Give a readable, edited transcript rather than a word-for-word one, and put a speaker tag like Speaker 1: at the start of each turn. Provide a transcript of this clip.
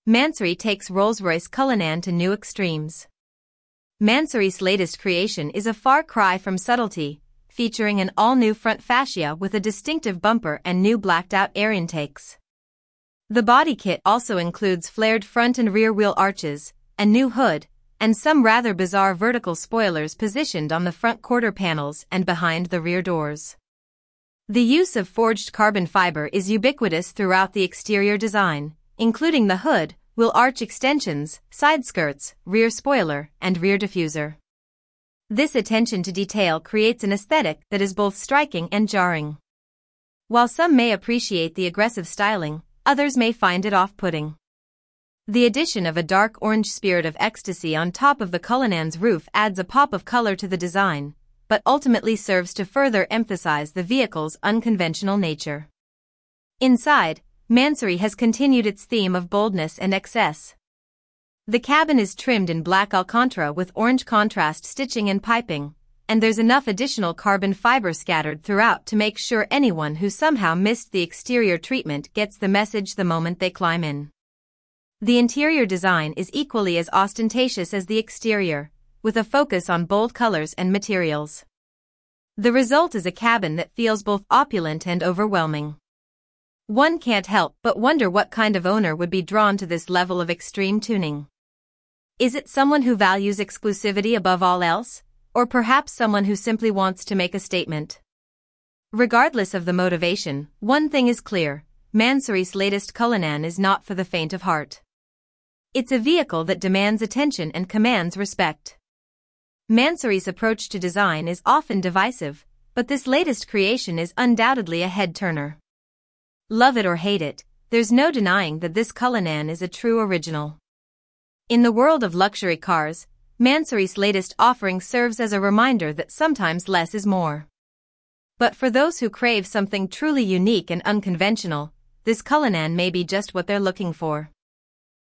Speaker 1: Mansory takes Rolls-Royce Cullinan to new extremes. Mansory's latest creation is a far cry from subtlety, featuring an all-new front fascia with a distinctive bumper and new blacked-out air intakes. The body kit also includes flared front and rear wheel arches, a new hood, and some rather bizarre vertical spoilers positioned on the front quarter panels and behind the rear doors. The use of forged carbon fiber is ubiquitous throughout the exterior design, including the hood, wheel arch extensions, side skirts, rear spoiler, and rear diffuser. This attention to detail creates an aesthetic that is both striking and jarring. While some may appreciate the aggressive styling, others may find it off-putting. The addition of a dark orange Spirit of Ecstasy on top of the Cullinan's roof adds a pop of color to the design, but ultimately serves to further emphasize the vehicle's unconventional nature. Inside, Mansory has continued its theme of boldness and excess. The cabin is trimmed in black Alcantara with orange contrast stitching and piping, and there's enough additional carbon fiber scattered throughout to make sure anyone who somehow missed the exterior treatment gets the message the moment they climb in. The interior design is equally as ostentatious as the exterior, with a focus on bold colors and materials. The result is a cabin that feels both opulent and overwhelming. One can't help but wonder what kind of owner would be drawn to this level of extreme tuning. Is it someone who values exclusivity above all else, or perhaps someone who simply wants to make a statement? Regardless of the motivation, one thing is clear: Mansory's latest Cullinan is not for the faint of heart. It's a vehicle that demands attention and commands respect. Mansory's approach to design is often divisive, but this latest creation is undoubtedly a head-turner. Love it or hate it, there's no denying that this Cullinan is a true original. In the world of luxury cars, Mansory's latest offering serves as a reminder that sometimes less is more. But for those who crave something truly unique and unconventional, this Cullinan may be just what they're looking for.